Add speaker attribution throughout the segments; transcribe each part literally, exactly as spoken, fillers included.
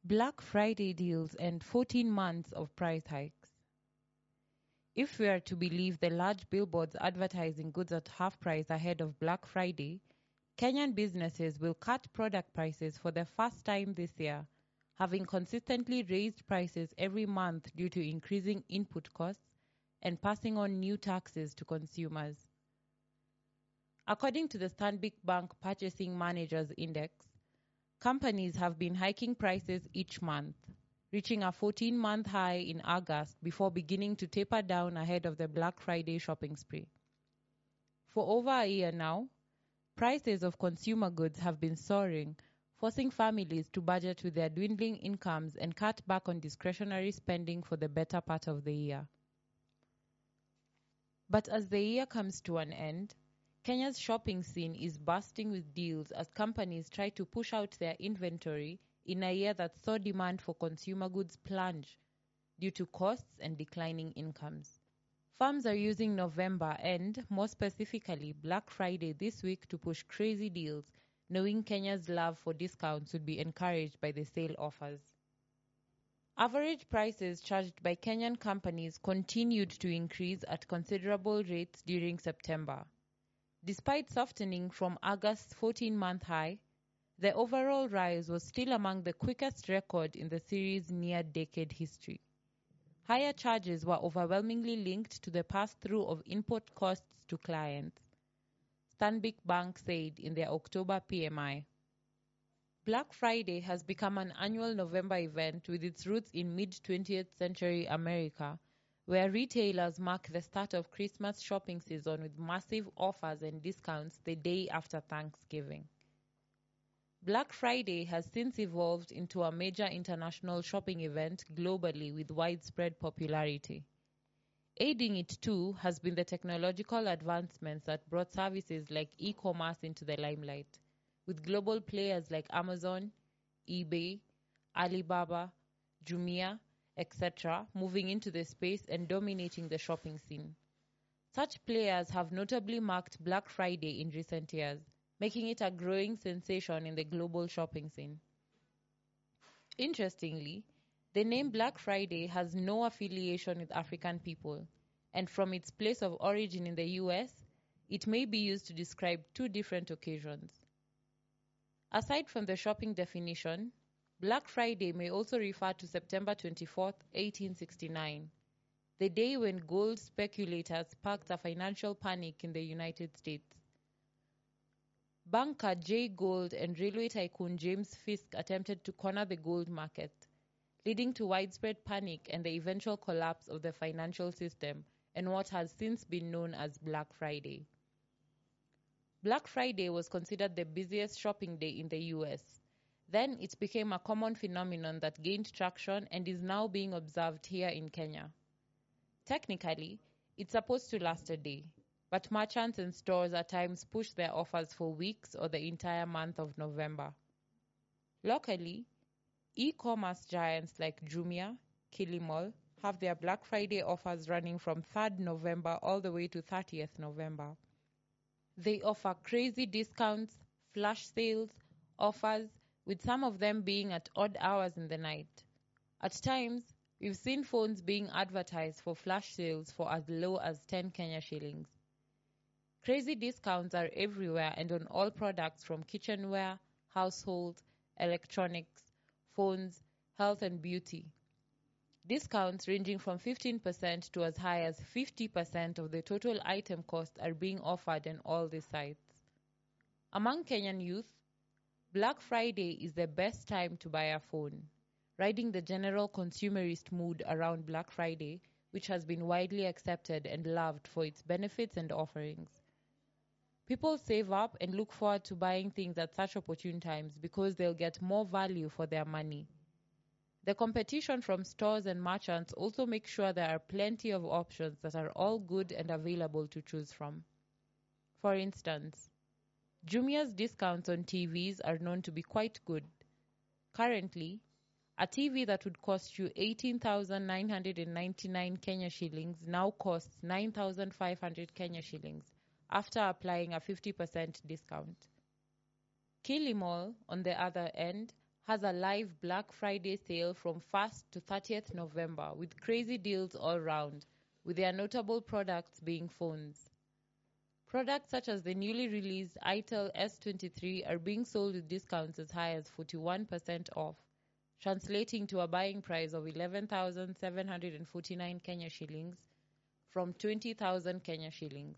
Speaker 1: Black Friday deals and fourteen months of price hikes. If we are to believe the large billboards advertising goods at half price ahead of Black Friday, Kenyan businesses will cut product prices for the first time this year, having consistently raised prices every month due to increasing input costs and passing on new taxes to consumers. According to the Stanbic Bank Purchasing Managers Index, companies have been hiking prices each month, reaching a fourteen-month high in August before beginning to taper down ahead of the Black Friday shopping spree. For over a year now, prices of consumer goods have been soaring, forcing families to budget with their dwindling incomes and cut back on discretionary spending for the better part of the year. But as the year comes to an end, Kenya's shopping scene is bursting with deals as companies try to push out their inventory in a year that saw demand for consumer goods plunge due to costs and declining incomes. Firms are using November and, more specifically, Black Friday this week to push crazy deals, knowing Kenya's love for discounts would be encouraged by the sale offers. Average prices charged by Kenyan companies continued to increase at considerable rates during September. Despite softening from August's fourteen-month high, the overall rise was still among the quickest record in the series' near-decade history. Higher charges were overwhelmingly linked to the pass-through of input costs to clients, Stanbic Bank said in their October P M I. Black Friday has become an annual November event with its roots in mid-twentieth century America, where retailers mark the start of Christmas shopping season with massive offers and discounts the day after Thanksgiving. Black Friday has since evolved into a major international shopping event globally with widespread popularity. Aiding it too has been the technological advancements that brought services like e-commerce into the limelight, with global players like Amazon, eBay, Alibaba, Jumia, et cetera moving into the space and dominating the shopping scene. Such players have notably marked Black Friday in recent years, making it a growing sensation in the global shopping scene. Interestingly, the name Black Friday has no affiliation with African people, and from its place of origin in the U S, it may be used to describe two different occasions. Aside from the shopping definition, Black Friday may also refer to September twenty-fourth, eighteen sixty-nine, the day when gold speculators sparked a financial panic in the United States. Banker Jay Gould and railway tycoon James Fisk attempted to corner the gold market, leading to widespread panic and the eventual collapse of the financial system and what has since been known as Black Friday. Black Friday was considered the busiest shopping day in the U S. Then it became a common phenomenon that gained traction and is now being observed here in Kenya. Technically, it's supposed to last a day, but merchants and stores at times push their offers for weeks or the entire month of November. Locally, e-commerce giants like Jumia, Kilimall have their Black Friday offers running from third November all the way to thirtieth November. They offer crazy discounts, flash sales, offers, with some of them being at odd hours in the night. At times, we've seen phones being advertised for flash sales for as low as ten Kenya shillings. Crazy discounts are everywhere and on all products from kitchenware, household, electronics, phones, health and beauty. Discounts ranging from fifteen percent to as high as fifty percent of the total item cost are being offered on all these sites. Among Kenyan youth, Black Friday is the best time to buy a phone, riding the general consumerist mood around Black Friday, which has been widely accepted and loved for its benefits and offerings. People save up and look forward to buying things at such opportune times because they'll get more value for their money. The competition from stores and merchants also makes sure there are plenty of options that are all good and available to choose from. For instance, Jumia's discounts on T Vs are known to be quite good. Currently, a T V that would cost you eighteen thousand nine hundred ninety-nine Kenya shillings now costs nine thousand five hundred Kenya shillings after applying a fifty percent discount. Kilimall, on the other end, has a live Black Friday sale from first to thirtieth November with crazy deals all round, with their notable products being phones. Products such as the newly released itel S twenty-three are being sold with discounts as high as forty-one percent off, translating to a buying price of eleven thousand seven hundred forty-nine Kenya shillings from twenty thousand Kenya shillings.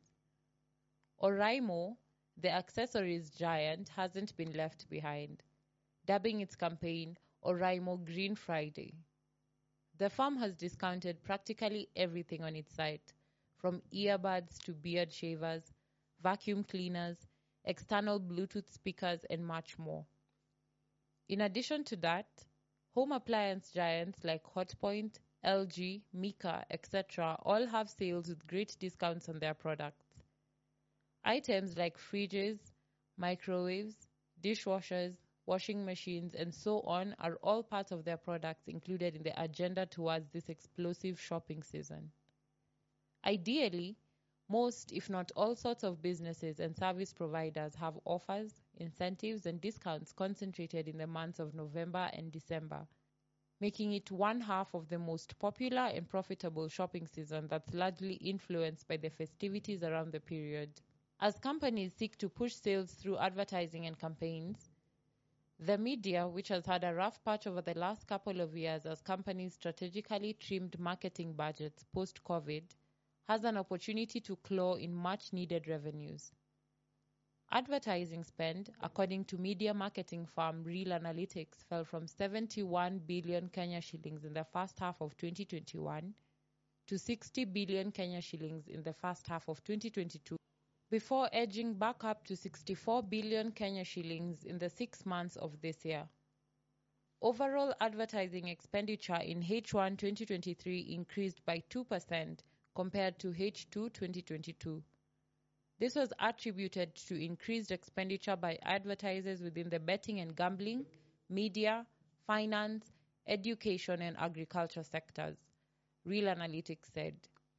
Speaker 1: Oraimo, the accessories giant, hasn't been left behind, dubbing its campaign Oraimo Green Friday. The firm has discounted practically everything on its site, from earbuds to beard shavers, vacuum cleaners, external Bluetooth speakers, and much more. In addition to that, home appliance giants like Hotpoint, L G, Mika, et cetera all have sales with great discounts on their products. Items like fridges, microwaves, dishwashers, washing machines, and so on are all part of their products included in the agenda towards this explosive shopping season. Ideally, most, if not all sorts of businesses and service providers have offers, incentives, and discounts concentrated in the months of November and December, making it one half of the most popular and profitable shopping season that's largely influenced by the festivities around the period. As companies seek to push sales through advertising and campaigns, the media, which has had a rough patch over the last couple of years as companies strategically trimmed marketing budgets post-COVID, has an opportunity to claw in much-needed revenues. Advertising spend, according to media marketing firm Real Analytics, fell from seventy-one billion Kenya shillings in the first half of twenty twenty-one to sixty billion Kenya shillings in the first half of twenty twenty-two, before edging back up to sixty-four billion Kenya shillings in the six months of this year. Overall advertising expenditure in H one twenty twenty-three increased by two percent compared to H two twenty twenty-two. This was attributed to increased expenditure by advertisers within the betting and gambling, media, finance, education, and agriculture sectors, Real Analytics said.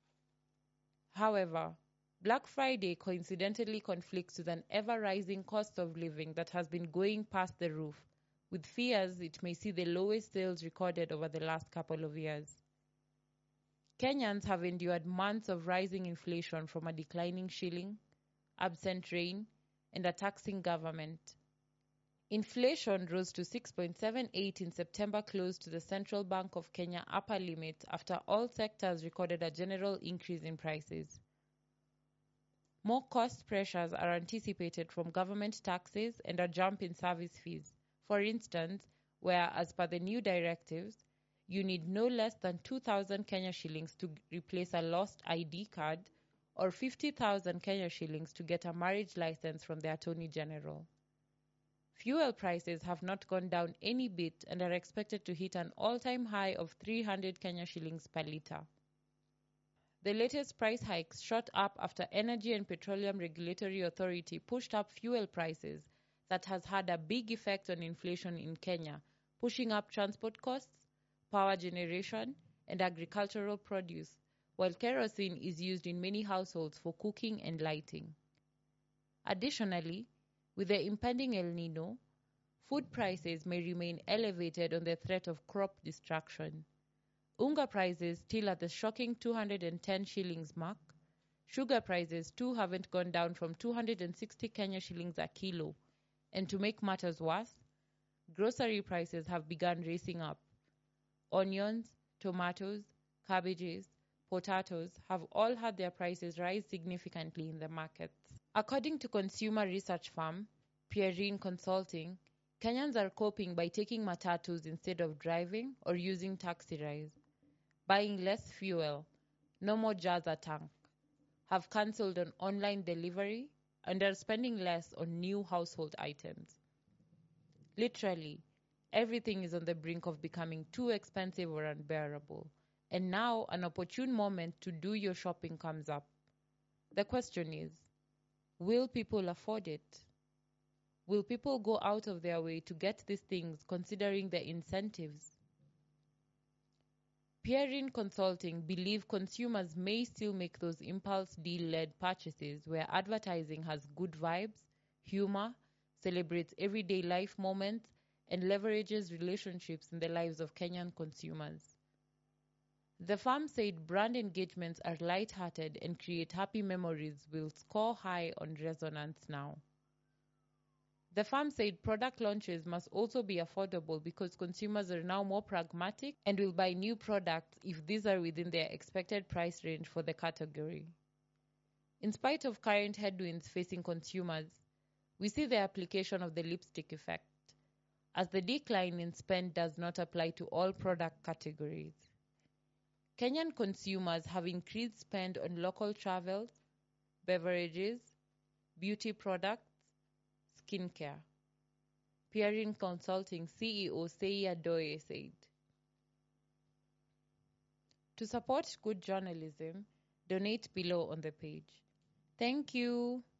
Speaker 1: However, Black Friday coincidentally conflicts with an ever-rising cost of living that has been going past the roof, with fears it may see the lowest sales recorded over the last couple of years. Kenyans have endured months of rising inflation from a declining shilling, absent rain, and a taxing government. Inflation rose to six point seven eight in September, close to the Central Bank of Kenya upper limit after all sectors recorded a general increase in prices. More cost pressures are anticipated from government taxes and a jump in service fees. For instance, where, as per the new directives, you need no less than two thousand Kenya shillings to replace a lost I D card or fifty thousand Kenya shillings to get a marriage license from the Attorney General. Fuel prices have not gone down any bit and are expected to hit an all-time high of three hundred Kenya shillings per litre. The latest price hikes shot up after Energy and Petroleum Regulatory Authority pushed up fuel prices that has had a big effect on inflation in Kenya, pushing up transport costs, power generation, and agricultural produce, while kerosene is used in many households for cooking and lighting. Additionally, with the impending El Nino, food prices may remain elevated on the threat of crop destruction. Unga prices still at the shocking two hundred ten shillings mark. Sugar prices too haven't gone down from two hundred sixty Kenya shillings a kilo. And to make matters worse, grocery prices have begun racing up. Onions, tomatoes, cabbages, potatoes have all had their prices rise significantly in the markets. According to consumer research firm Pierin Consulting, Kenyans are coping by taking matatus instead of driving or using taxi rides, buying less fuel, no more jars a tank, have cancelled on online delivery, and are spending less on new household items. Literally, everything is on the brink of becoming too expensive or unbearable, and now an opportune moment to do your shopping comes up. The question is, will people afford it? Will people go out of their way to get these things considering the incentives? Pierin Consulting believe consumers may still make those impulse deal-led purchases where advertising has good vibes, humor, celebrates everyday life moments, and leverages relationships in the lives of Kenyan consumers. The firm said brand engagements are light-hearted and create happy memories will score high on resonance now. The firm said product launches must also be affordable because consumers are now more pragmatic and will buy new products if these are within their expected price range for the category. In spite of current headwinds facing consumers, we see the application of the lipstick effect, as the decline in spend does not apply to all product categories. Kenyan consumers have increased spend on local travels, beverages, beauty products, skincare. Peering Consulting C E O Sei Adoye said. To support good journalism, donate below on the page. Thank you.